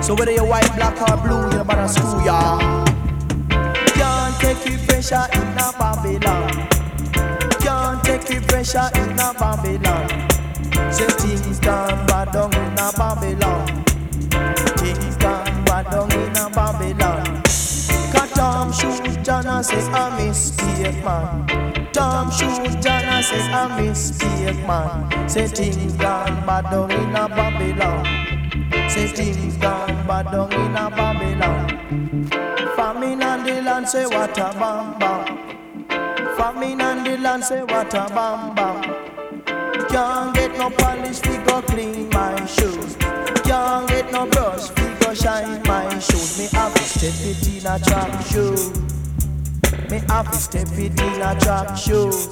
So whether you're white, black or blue, you better screw ya. Can't take the pressure in a Babylon. Can't take the pressure in a Babylon. Say things gone bad down in a Babylon. Things gone bad down in a Babylon. Cause Tom shoot John and say a mistake man. Tom shoot John and say a mistake man. Say things gone bad down in a Babylon. Say things gone bad down in a Babylon. Famine and the land say what a bam bam. Famine and the land say what a bam bam. Can't get no polish, we go clean my shoes. Can't get no brush, we go shine my shoes. Me have to step it in a track shoe. Me have to step it in a track shoes.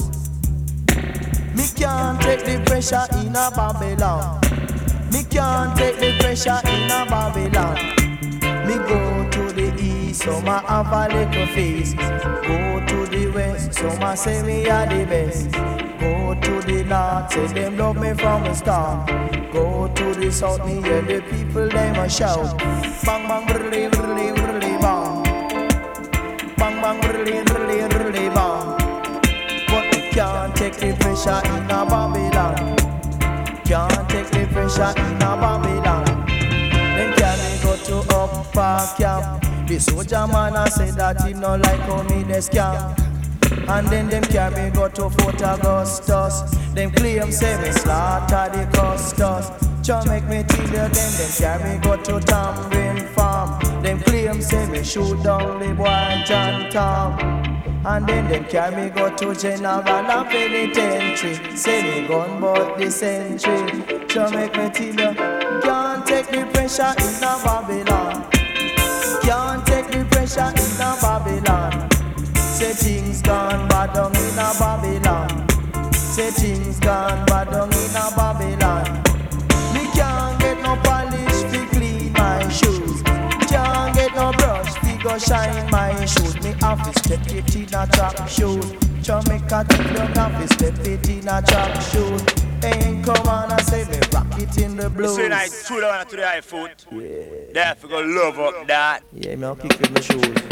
Me can't take the pressure in a Babylon. Me can't take the pressure in a Babylon. Me go to the east, so ma have a little face. Go to the west, so ma say me are the best. Go to the north, say them love me from the start. Go to the south, me hear the people them a shout. Bang bang brrrly brrrly brrrly bang. Bang bang brrrly brrrly brrrly bang. But we can't take the pressure in a Babylon. Can't take the pressure in a Babylon. Then carry go to Upper Camp. The soldier man a say that he no like how me dey scam. And then them carry go to Fort Augustus. Them claim say me slaughter the Custos. Just make me tell you them carry go to Tambourine Farm. Them claim say me shoot down the boy John Tom. And then them carry go to General Penitentiary. Say me gun but the century. Just make me tell you, can't take the pressure in a Babylon. Can't take the pressure in a Babylon. Say things gone bad down in a Babylon. Say things gone bad down in a Babylon. Me can't get no polish to clean my shoes. Can't get no brush to go shine my shoes. Me have to step it in a track shoes. Jamaica tell you have to step it in a track shoes. Ain't come on and say me rock it in the blues. So nice, true down to the high foot. Yeah. There for go love up that. Yeah, me I'll kick with my shoes.